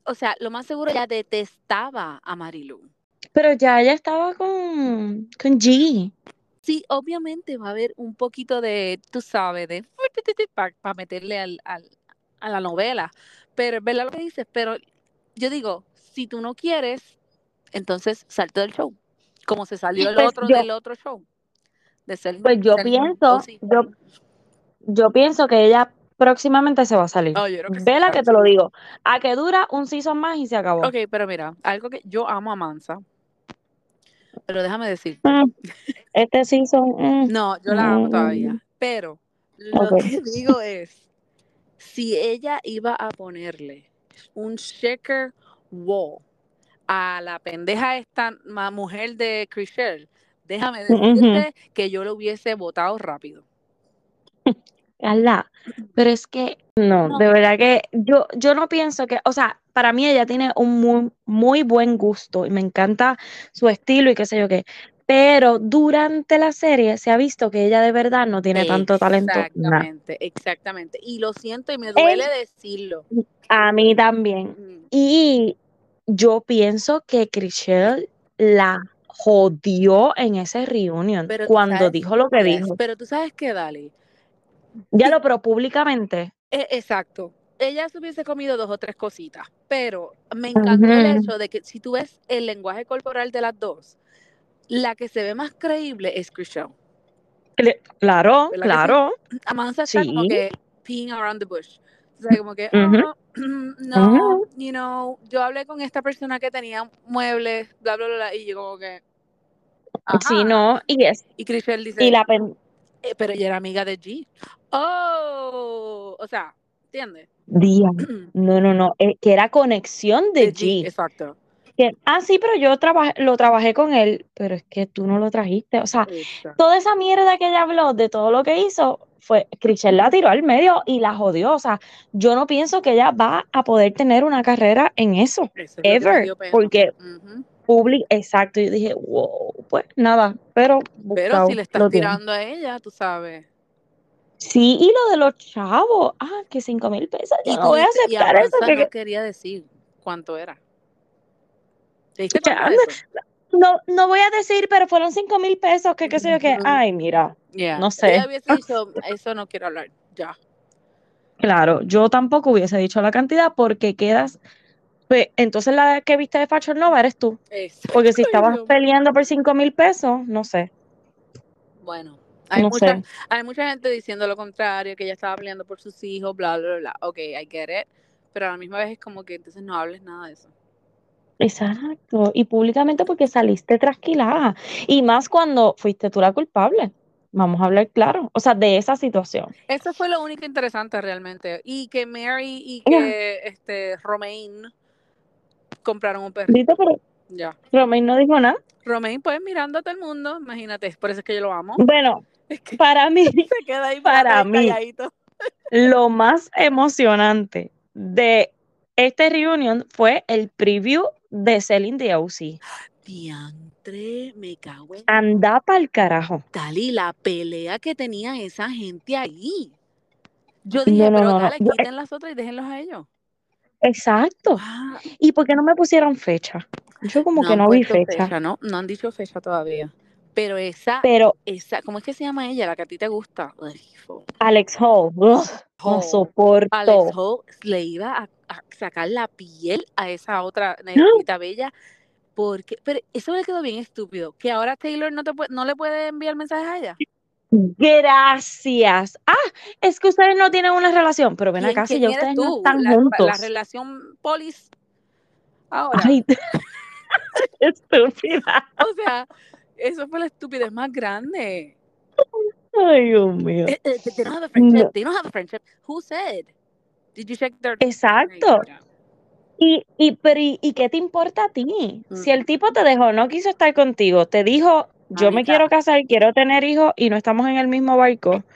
Speaker 2: o sea, lo más seguro ella detestaba a Marilu.
Speaker 1: Pero ya ella estaba con G.
Speaker 2: Sí, obviamente va a haber un poquito de, tú sabes, de para meterle a la novela. Pero es verdad lo que dices, pero yo digo, si tú no quieres, entonces salte del show. Como se salió el
Speaker 1: Pues
Speaker 2: otro del otro show, de
Speaker 1: pues
Speaker 2: Selling OC.
Speaker 1: yo pienso que ella próximamente se va a salir.
Speaker 2: Oh, yo creo que sí,
Speaker 1: Vela que te
Speaker 2: chacho.
Speaker 1: lo digo. A que dura un season más y se acabó.
Speaker 2: Ok, pero mira, algo que yo amo a Mansa, pero déjame decirte.
Speaker 1: Mm, este season,
Speaker 2: No, yo la amo todavía. Pero lo
Speaker 1: ok.
Speaker 2: que digo es, si ella iba a ponerle un shaker wall a la pendeja esta mujer de Chriselle, déjame
Speaker 1: Ujú.
Speaker 2: decirte que yo lo hubiese votado rápido.
Speaker 1: Carla, pero es que no,
Speaker 2: No,
Speaker 1: de verdad que yo no pienso que, o sea, para mí ella tiene un muy buen gusto y me encanta su estilo y qué sé yo qué, pero durante la serie se ha visto que ella de verdad no tiene tanto talento, nada.
Speaker 2: exactamente. Y lo siento y me duele
Speaker 1: Él,
Speaker 2: decirlo.
Speaker 1: a mí también.
Speaker 2: Mm,
Speaker 1: Y yo pienso que Chriselle la jodió en ese reunion
Speaker 2: Pero tú
Speaker 1: cuando
Speaker 2: sabes,
Speaker 1: dijo lo que
Speaker 2: yes,
Speaker 1: dijo.
Speaker 2: pero tú sabes que, Dali,
Speaker 1: Ya
Speaker 2: sí,
Speaker 1: lo, pero públicamente.
Speaker 2: exacto. Ella se hubiese comido dos o tres cositas, pero me encantó el
Speaker 1: Ujú.
Speaker 2: hecho de que si tú ves el lenguaje corporal de las dos, la que se ve más creíble es Chriselle.
Speaker 1: Claro,
Speaker 2: ¿Verdad que sí?
Speaker 1: claro,
Speaker 2: Amanza está como
Speaker 1: sí.
Speaker 2: que peeing around the bush. O sea, como que,
Speaker 1: Ujú,
Speaker 2: oh, no,
Speaker 1: ujú.
Speaker 2: yo hablé con esta persona que tenía muebles, bla, bla, bla, bla, y yo como que,
Speaker 1: Sí,
Speaker 2: ajá.
Speaker 1: no,
Speaker 2: Y Chriselle
Speaker 1: y
Speaker 2: dice,
Speaker 1: la
Speaker 2: pero ella era amiga de G. Oh, o sea, ¿entiendes?
Speaker 1: día. No, no, no, que era conexión
Speaker 2: De
Speaker 1: de
Speaker 2: G,
Speaker 1: G.
Speaker 2: exacto.
Speaker 1: Sí, pero yo lo trabajé con él, pero es que tú no lo trajiste. O sea,
Speaker 2: Exacto.
Speaker 1: toda esa mierda que ella habló de todo lo que hizo fue, Chriselle la tiró al medio y la jodió. O sea, yo no pienso que ella va a poder tener una carrera en eso,
Speaker 2: Eso es lo que me
Speaker 1: ever,
Speaker 2: dio pena.
Speaker 1: porque
Speaker 2: Ujú.
Speaker 1: exacto, yo dije, wow, pues nada, pero
Speaker 2: Pero si
Speaker 1: buscado,
Speaker 2: le estás
Speaker 1: lo tiene.
Speaker 2: tirando a ella, tú sabes.
Speaker 1: Sí, y lo de los chavos, que 5,000 pesos, yo
Speaker 2: Y
Speaker 1: no voy a
Speaker 2: y
Speaker 1: aceptar eso,
Speaker 2: Amanza no quería decir cuánto era. ¿Te diste
Speaker 1: que
Speaker 2: cuenta de eso?
Speaker 1: no, no voy a decir, pero fueron 5,000 pesos, que qué sé yo, que,
Speaker 2: Ujú.
Speaker 1: ay, mira,
Speaker 2: Yeah.
Speaker 1: no
Speaker 2: Ella
Speaker 1: sé.
Speaker 2: hubiese dicho, eso no quiero hablar. Ya.
Speaker 1: Claro, yo tampoco hubiese dicho la cantidad porque quedas, pues, entonces la que viste de Fashion Nova eres tú,
Speaker 2: Exacto.
Speaker 1: porque si
Speaker 2: Ay,
Speaker 1: estabas
Speaker 2: Dios
Speaker 1: peleando por
Speaker 2: mío.
Speaker 1: 5,000 pesos, no sé,
Speaker 2: Bueno,
Speaker 1: no sé.
Speaker 2: hay mucha gente diciendo lo contrario, que ella estaba peleando por sus hijos, bla, bla, bla. Ok, I get it. Pero a la misma vez es como que entonces no hables nada de eso.
Speaker 1: Exacto, y públicamente porque saliste trasquilada, y más cuando fuiste tú la culpable, vamos a hablar claro, o sea, de esa situación.
Speaker 2: Eso fue lo único interesante realmente. Y que Mary y que Romaine compraron un
Speaker 1: Dito,
Speaker 2: perrito.
Speaker 1: pero
Speaker 2: Ya.
Speaker 1: Romain no dijo nada.
Speaker 2: Romaine, pues mirando a todo el mundo, imagínate, por eso es que yo lo amo.
Speaker 1: Bueno,
Speaker 2: Es que
Speaker 1: para mí,
Speaker 2: se queda ahí mirando
Speaker 1: para
Speaker 2: bien
Speaker 1: mí,
Speaker 2: calladito.
Speaker 1: lo más emocionante de este reunion fue el preview de Celine Dion.
Speaker 2: Diantre, me cago en
Speaker 1: Anda pa'l carajo.
Speaker 2: tal y la pelea que tenía esa gente ahí. Yo
Speaker 1: No,
Speaker 2: dije,
Speaker 1: no,
Speaker 2: pero
Speaker 1: no, no.
Speaker 2: dale, quiten las otras y déjenlos a ellos.
Speaker 1: Exacto.
Speaker 2: Wow.
Speaker 1: ¿Y por qué no me pusieron fecha? Yo como
Speaker 2: No
Speaker 1: que
Speaker 2: han
Speaker 1: no vi
Speaker 2: puesto
Speaker 1: fecha.
Speaker 2: fecha, ¿no? No han dicho fecha todavía. Pero
Speaker 1: Pero
Speaker 2: ¿cómo es que se llama ella? La que a ti te gusta.
Speaker 1: Alex Hall, ugh, no
Speaker 2: Hall. Alex
Speaker 1: soporto.
Speaker 2: Hall le iba a sacar la piel a esa otra negrita bella. Porque, pero eso le quedó bien estúpido. Que ahora Taylor no le puede enviar mensajes a ella.
Speaker 1: Gracias. Es que ustedes no tienen una relación, pero ven acá, si
Speaker 2: ¿Quién
Speaker 1: ya
Speaker 2: eres
Speaker 1: ustedes no
Speaker 2: tú?
Speaker 1: están
Speaker 2: La
Speaker 1: juntos.
Speaker 2: relación polis ahora.
Speaker 1: Ay, estúpida.
Speaker 2: O sea, eso fue la estupidez más grande.
Speaker 1: Ay, Dios mío.
Speaker 2: They don't have a friendship.
Speaker 1: No,
Speaker 2: They don't have a friendship. Who said? Did you check their... Ay,
Speaker 1: exacto.
Speaker 2: mira.
Speaker 1: ¿Y qué te importa a ti? Si el tipo te dejó, no quiso estar contigo, te dijo, yo me quiero
Speaker 2: Mamita.
Speaker 1: casar, quiero tener hijos y no estamos en el mismo barco. O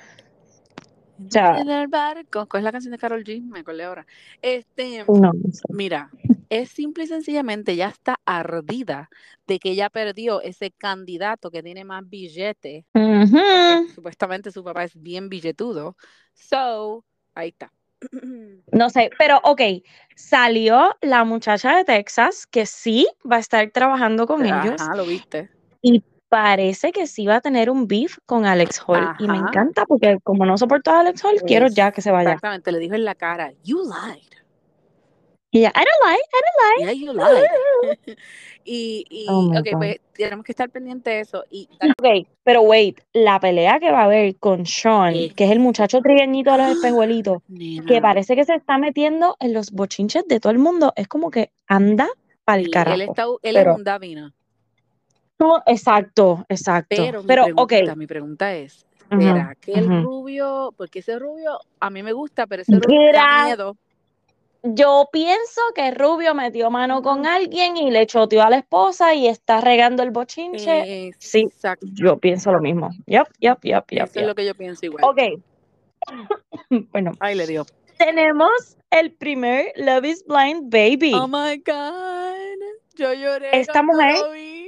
Speaker 1: sea,
Speaker 2: En el barco. ¿Cuál es la canción de Karol G? Me acordé ahora.
Speaker 1: no sé.
Speaker 2: Mira, es simple y sencillamente ya está ardida de que ella perdió ese candidato que tiene más billete, porque
Speaker 1: Ujú.
Speaker 2: supuestamente su papá es bien billetudo. So, ahí está.
Speaker 1: No sé, pero ok, salió la muchacha de Texas que sí va a estar trabajando con ellos
Speaker 2: Ajá, lo viste.
Speaker 1: y parece que sí va a tener un beef con Alex Hall y me
Speaker 2: Ajá.
Speaker 1: encanta porque como no soporto a Alex Hall, quiero ya que se vaya.
Speaker 2: Exactamente, le dijo en la cara, you lied.
Speaker 1: Y ella, I don't lie.
Speaker 2: Yeah, you lied. y
Speaker 1: Oh my
Speaker 2: ok,
Speaker 1: God.
Speaker 2: pues tenemos que estar pendiente de eso. Y
Speaker 1: Ok, pero wait, la pelea que va a haber con Sean, que es el muchacho trigueñito de los espejuelitos, que
Speaker 2: nena,
Speaker 1: parece que se está metiendo en los bochinches de todo el mundo, es como que anda pa'l
Speaker 2: sí,
Speaker 1: carajo.
Speaker 2: él es
Speaker 1: Pero,
Speaker 2: un Davina.
Speaker 1: no, exacto.
Speaker 2: Pero
Speaker 1: Pero, ok.
Speaker 2: mi pregunta es,
Speaker 1: Ujú,
Speaker 2: ¿será que el
Speaker 1: ujú.
Speaker 2: rubio, porque ese rubio a mí me gusta, pero ese rubio me da
Speaker 1: Gra-
Speaker 2: miedo?
Speaker 1: Yo pienso que Rubio metió mano con alguien y le choteó a la esposa y está regando el bochinche. Sí,
Speaker 2: Exacto,
Speaker 1: yo pienso lo mismo. Yup.
Speaker 2: eso es lo que yo pienso igual.
Speaker 1: Ok, bueno,
Speaker 2: Ay, le dio.
Speaker 1: tenemos el primer Love is Blind Baby.
Speaker 2: Oh my God, yo lloré
Speaker 1: Esta
Speaker 2: cuando
Speaker 1: mujer,
Speaker 2: lo vi.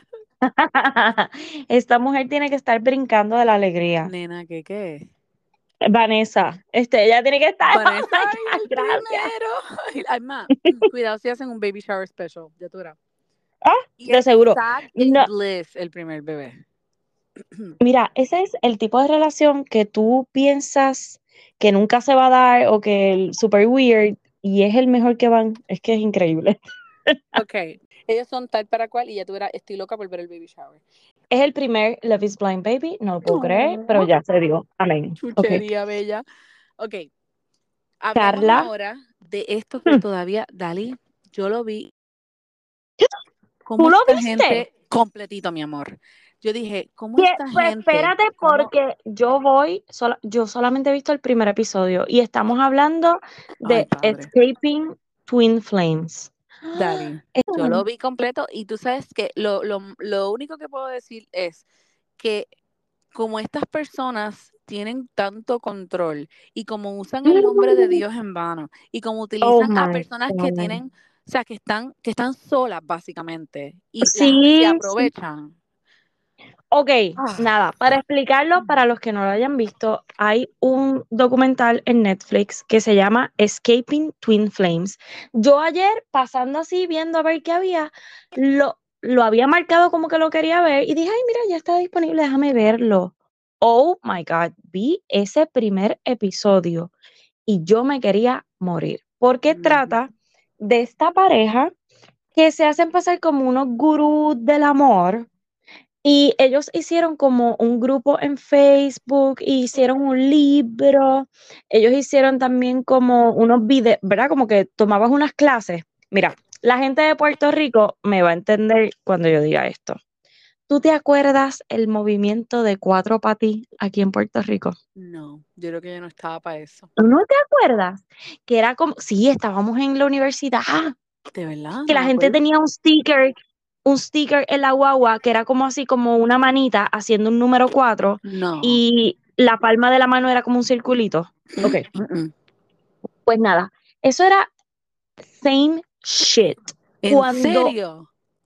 Speaker 1: esta mujer tiene que estar brincando de la alegría.
Speaker 2: Nena, ¿qué?
Speaker 1: Vanessa, ella tiene que estar. Oh
Speaker 2: Vanessa,
Speaker 1: my
Speaker 2: ay,
Speaker 1: God,
Speaker 2: el
Speaker 1: gracias.
Speaker 2: primero. Ay, ma, cuidado si hacen un baby shower special, ya tú verás.
Speaker 1: Ah,
Speaker 2: Y
Speaker 1: de
Speaker 2: es
Speaker 1: seguro.
Speaker 2: sad y
Speaker 1: No,
Speaker 2: bliss el primer bebé.
Speaker 1: mira, ese es el tipo de relación que tú piensas que nunca se va a dar o que es super weird y es el mejor que van. Es que es increíble.
Speaker 2: Ok, ellos son tal para cual y ya tú verás, estoy loca por ver el baby shower.
Speaker 1: Es el primer Love is Blind Baby, no lo puedo creer, pero
Speaker 2: Oh,
Speaker 1: ya se dio. Amén. Ok.
Speaker 2: chuchería bella. Ok, hablemos
Speaker 1: Carla,
Speaker 2: ahora de esto que todavía, Dalí, yo lo vi. ¿Cómo
Speaker 1: ¿tú lo
Speaker 2: esta
Speaker 1: viste?
Speaker 2: gente, completito, mi amor? Yo dije, ¿cómo esta
Speaker 1: Pues
Speaker 2: gente,
Speaker 1: espérate porque yo solamente he visto el primer episodio y estamos hablando
Speaker 2: Ay,
Speaker 1: de
Speaker 2: padre.
Speaker 1: Escaping Twin Flames.
Speaker 2: Dali, yo lo vi completo y tú sabes que lo único que puedo decir es que como estas personas tienen tanto control y como usan el nombre de Dios en vano y como
Speaker 1: Oh
Speaker 2: utilizan a
Speaker 1: my
Speaker 2: personas que
Speaker 1: God.
Speaker 2: tienen, o sea, que están solas básicamente y se
Speaker 1: Sí, sí.
Speaker 2: aprovechan.
Speaker 1: Ok,
Speaker 2: Ah,
Speaker 1: nada, para explicarlo, para los que no lo hayan visto, hay un documental en Netflix que se llama Escaping Twin Flames. Yo ayer, pasando así, viendo a ver qué había, lo había marcado como que lo quería ver y dije, ay, mira, ya está disponible, déjame verlo. Oh my God, vi ese primer episodio y yo me quería morir, porque
Speaker 2: ujú.
Speaker 1: trata de esta pareja que se hacen pasar como unos gurús del amor y ellos hicieron como un grupo en Facebook, hicieron un libro, ellos hicieron también como unos videos, ¿verdad? Como que tomabas unas clases. Mira, la gente de Puerto Rico me va a entender cuando yo diga esto. ¿Tú te acuerdas el movimiento de Cuatro Patí aquí en Puerto Rico?
Speaker 2: No, yo creo que yo no estaba para eso.
Speaker 1: ¿Tú no te acuerdas? Que era como, sí, estábamos en la universidad,
Speaker 2: De verdad,
Speaker 1: que
Speaker 2: no
Speaker 1: la
Speaker 2: me
Speaker 1: gente
Speaker 2: acuerdo.
Speaker 1: tenía un sticker en la guagua que era como así, como una manita haciendo un número 4
Speaker 2: No.
Speaker 1: y la palma de la mano era como un circulito. Ok,
Speaker 2: Mm.
Speaker 1: pues nada, eso era same shit.
Speaker 2: ¿En
Speaker 1: Cuando
Speaker 2: serio?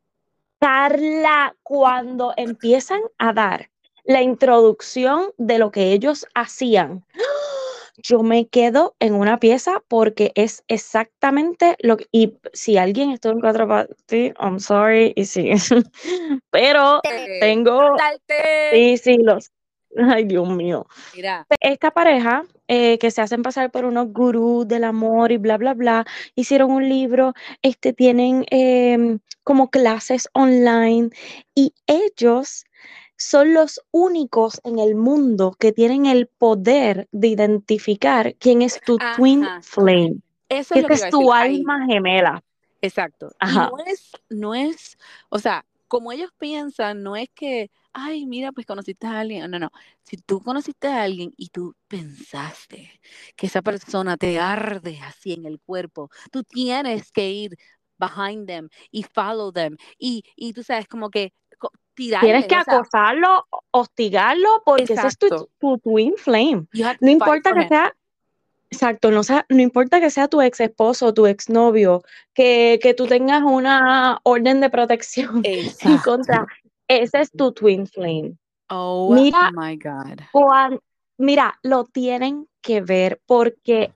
Speaker 1: cuando empiezan a dar la introducción de lo que ellos hacían, yo me quedo en una pieza porque es exactamente lo que, y si alguien estuvo en Cuatro Patí, I'm sorry, y sí, pero tengo,
Speaker 2: Salte.
Speaker 1: sí, ay Dios mío.
Speaker 2: Mira,
Speaker 1: Esta pareja que se hacen pasar por unos gurús del amor y bla, bla, bla, hicieron un libro, tienen como clases online y ellos son los únicos en el mundo que tienen el poder de identificar quién es tu twin
Speaker 2: ajá,
Speaker 1: flame,
Speaker 2: eso
Speaker 1: que
Speaker 2: es lo
Speaker 1: esta
Speaker 2: que iba
Speaker 1: es
Speaker 2: a decir.
Speaker 1: tu
Speaker 2: Ahí,
Speaker 1: alma gemela.
Speaker 2: exacto. Y
Speaker 1: Ajá.
Speaker 2: no es, o sea, como ellos piensan, no es que, ay, mira, pues conociste a alguien. No, no. Si tú conociste a alguien y tú pensaste que esa persona te arde así en el cuerpo, tú tienes que ir behind them y follow them. Y tú sabes, como que
Speaker 1: Tienes
Speaker 2: tirarles,
Speaker 1: que
Speaker 2: o sea,
Speaker 1: acosarlo, hostigarlo, porque ese es
Speaker 2: exacto.
Speaker 1: tu twin flame.
Speaker 2: You have to
Speaker 1: No
Speaker 2: fight
Speaker 1: importa
Speaker 2: for
Speaker 1: que
Speaker 2: him.
Speaker 1: sea, exacto, no importa que sea tu ex esposo, tu ex novio, que tú tengas una orden de protección en
Speaker 2: Exacto.
Speaker 1: contra, ese es tu twin flame.
Speaker 2: Oh
Speaker 1: Mira,
Speaker 2: my God.
Speaker 1: mira, lo tienen que ver porque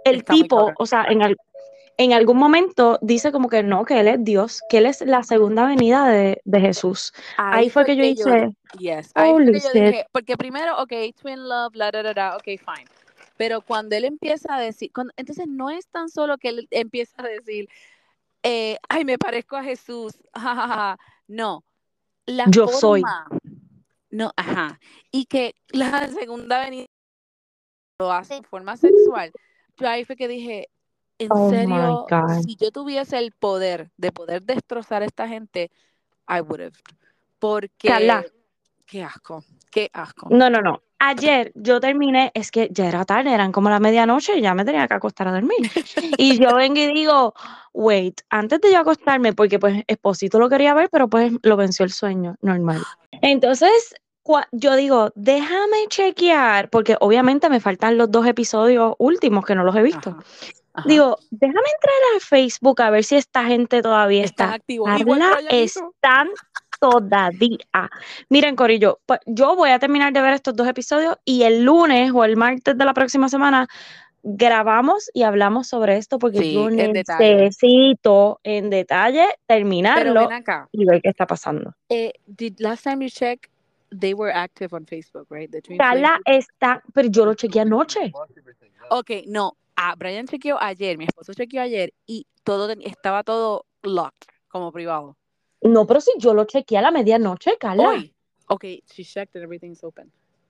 Speaker 1: el
Speaker 2: Está muy
Speaker 1: tipo,
Speaker 2: cabrón.
Speaker 1: o sea, en algún momento dice como que no, que él es Dios, que él es la segunda venida de Jesús. Ahí fue que yo hice,
Speaker 2: Ahí fue
Speaker 1: holy
Speaker 2: que yo
Speaker 1: shit,
Speaker 2: dije, porque primero, ok, twin love, ok, fine. Pero cuando él empieza a decir, entonces no es tan solo que él empieza a decir, ay, me parezco a Jesús, jajaja. No, la
Speaker 1: yo soy.
Speaker 2: forma, no, ajá, y que la segunda venida lo hace en forma sexual. Yo ahí fue que dije, en
Speaker 1: Oh my
Speaker 2: serio,
Speaker 1: God.
Speaker 2: si yo tuviese el poder de poder destrozar a esta gente, I would have.
Speaker 1: Carla,
Speaker 2: Porque, qué asco, qué asco.
Speaker 1: no. Ayer yo terminé, es que ya era tarde, eran como la medianoche y ya me tenía que acostar a dormir. Y yo vengo y digo, wait, antes de yo acostarme, porque pues Esposito lo quería ver, pero pues lo venció el sueño, normal. Entonces, yo digo, déjame chequear, porque obviamente me faltan los 2 episodios últimos que no los he visto.
Speaker 2: Ajá, ajá.
Speaker 1: Digo, déjame entrar a Facebook a ver si esta gente todavía
Speaker 2: Están
Speaker 1: está.
Speaker 2: activos. Igual
Speaker 1: Carla,
Speaker 2: Brian hizo.
Speaker 1: están todavía. Miren, Corillo, pues, yo voy a terminar de ver estos 2 episodios y el lunes o el martes de la próxima semana grabamos y hablamos sobre esto porque yo
Speaker 2: Sí, en detalle.
Speaker 1: necesito en detalle
Speaker 2: Pero ven
Speaker 1: terminarlo
Speaker 2: acá.
Speaker 1: y ver qué está pasando.
Speaker 2: Last time you checked, they were active on Facebook, right? The Twin Flame.
Speaker 1: Carla está, pero yo lo chequeé anoche.
Speaker 2: Ok, no. Brian chequeó ayer, mi esposo chequeó ayer y estaba todo locked, como privado.
Speaker 1: No, pero si yo lo chequeé a la medianoche, Carla.
Speaker 2: Hoy. Ok, she checked and everything's open.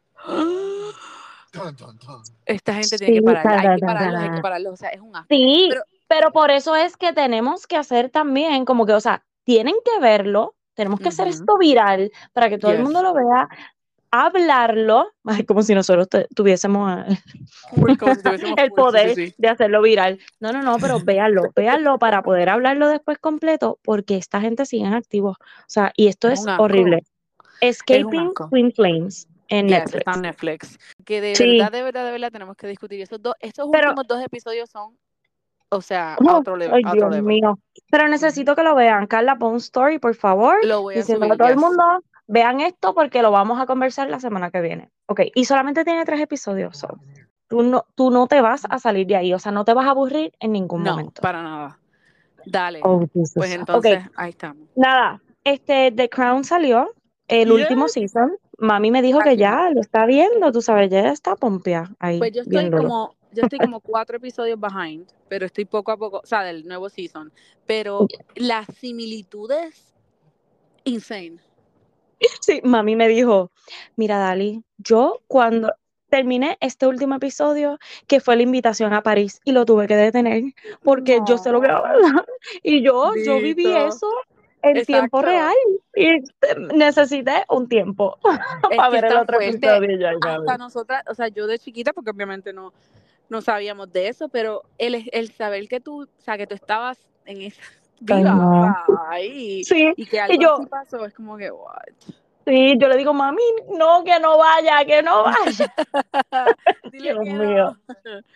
Speaker 2: Esta gente tiene
Speaker 1: Sí,
Speaker 2: que pararla. Hay que pararlos, hay que pararlos. O sea, es un asco.
Speaker 1: sí, pero por eso es que tenemos que hacer también, como que, o sea, tienen que verlo, tenemos que hacer esto viral para que todo el mundo lo vea, hablarlo, ay, como si nosotros tuviésemos
Speaker 2: Como si tuviésemos
Speaker 1: el
Speaker 2: full,
Speaker 1: poder
Speaker 2: sí.
Speaker 1: de hacerlo viral. No, pero véanlo para poder hablarlo después completo, porque esta gente sigue en activo. O sea, y esto
Speaker 2: Es
Speaker 1: es
Speaker 2: un asco.
Speaker 1: horrible.
Speaker 2: Es un
Speaker 1: Escaping
Speaker 2: asco.
Speaker 1: Twin Flames en
Speaker 2: Yes, está
Speaker 1: Netflix.
Speaker 2: en Netflix. Que de
Speaker 1: Sí,
Speaker 2: verdad tenemos que discutir. Estos
Speaker 1: pero
Speaker 2: últimos 2 episodios son, o sea, a
Speaker 1: oh,
Speaker 2: otro level,
Speaker 1: ay,
Speaker 2: a otro
Speaker 1: Dios
Speaker 2: level.
Speaker 1: mío. Pero necesito que lo vean. Carla, pon un story, por favor,
Speaker 2: Lo voy a
Speaker 1: diciéndole a
Speaker 2: subir,
Speaker 1: todo el
Speaker 2: yes.
Speaker 1: mundo, vean esto porque lo vamos a conversar la semana que viene. Ok, y solamente tiene 3 episodios. So, tú no te vas a salir de ahí, o sea, no te vas a aburrir en ningún
Speaker 2: No,
Speaker 1: momento.
Speaker 2: para nada. Dale.
Speaker 1: Oh,
Speaker 2: Pues
Speaker 1: Jesus. Ok,
Speaker 2: entonces, ahí estamos.
Speaker 1: nada, The Crown salió, el último
Speaker 2: Yes.
Speaker 1: season. Mami me dijo que
Speaker 2: Casi no.
Speaker 1: ya lo está viendo, tú sabes, ya está pompia ahí
Speaker 2: Pues
Speaker 1: viéndolo.
Speaker 2: yo estoy como 4 episodios behind, pero estoy poco a poco, o sea, del nuevo season. Pero las similitudes, insane.
Speaker 1: Sí, mami me dijo, mira, Dali, yo cuando terminé este último episodio, que fue la invitación a París, y lo tuve que detener, porque yo sé lo que va a
Speaker 2: No,
Speaker 1: pasar, y yo viví
Speaker 2: Dito.
Speaker 1: eso en tiempo
Speaker 2: Exacto.
Speaker 1: real, y necesité un tiempo
Speaker 2: Es
Speaker 1: para
Speaker 2: que
Speaker 1: ver el
Speaker 2: está
Speaker 1: otro
Speaker 2: fuerte.
Speaker 1: episodio ya,
Speaker 2: Hasta
Speaker 1: mami.
Speaker 2: nosotras, o sea, yo de chiquita, porque obviamente no sabíamos de eso, pero el saber que tú, o sea, que tú estabas en esa
Speaker 1: Ay,
Speaker 2: viva, o
Speaker 1: no.
Speaker 2: sea, ahí,
Speaker 1: Sí,
Speaker 2: y que
Speaker 1: y
Speaker 2: algo así
Speaker 1: yo,
Speaker 2: pasó, es como que, what?
Speaker 1: sí, yo le digo, mami, no, que no vaya, que no vaya.
Speaker 2: Dile
Speaker 1: Dios
Speaker 2: que
Speaker 1: mío.
Speaker 2: no.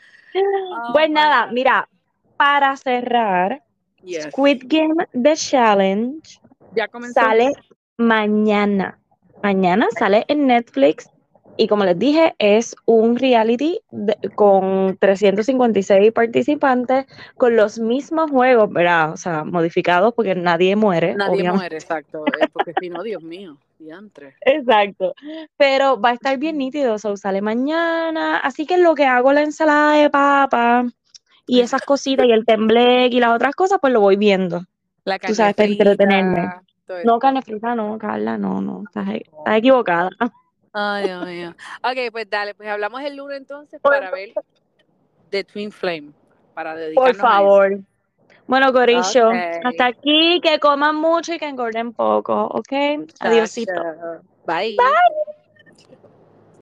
Speaker 2: Oh
Speaker 1: Pues
Speaker 2: my
Speaker 1: nada,
Speaker 2: God.
Speaker 1: mira, para cerrar,
Speaker 2: Yes.
Speaker 1: Squid Game The Challenge
Speaker 2: Ya comenzó.
Speaker 1: sale mañana. Mañana sale en Netflix y como les dije, es un reality con 356 participantes con los mismos juegos, ¿verdad? O sea, modificados porque nadie muere,
Speaker 2: Nadie
Speaker 1: obviamente.
Speaker 2: muere, exacto. Porque si no, Dios mío, diantre.
Speaker 1: Exacto. Pero va a estar bien nítido, so, sale mañana. Así que lo que hago la ensalada de papa y esas cositas y el tembleque y las otras cosas, pues lo voy viendo.
Speaker 2: La
Speaker 1: Tú
Speaker 2: carne
Speaker 1: sabes, para entretenerme.
Speaker 2: frita, todo
Speaker 1: No,
Speaker 2: esto.
Speaker 1: carne frita, no, Carla, no, estás equivocada.
Speaker 2: Ay, Dios mío. Ok, pues dale, pues hablamos el lunes entonces
Speaker 1: Por,
Speaker 2: para ver The Twin Flame, para
Speaker 1: por
Speaker 2: dedicarnos a eso.
Speaker 1: favor. Bueno, Corillo, hasta
Speaker 2: Ok,
Speaker 1: aquí, que coman mucho y que engorden poco, ¿ok? Adiósito.
Speaker 2: chacha. Bye.